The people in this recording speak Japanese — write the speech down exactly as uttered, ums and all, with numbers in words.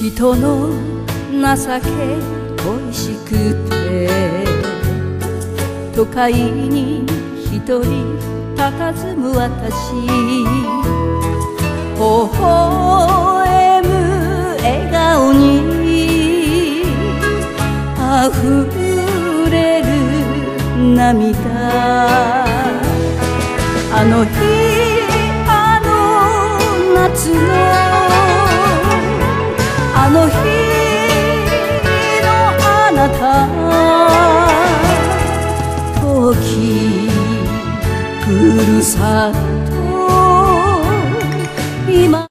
人の情け恋しくて都会に一人佇む私、微笑む笑顔にあふれる涙。あの日あの夏のあの日のあなた、時ふるさと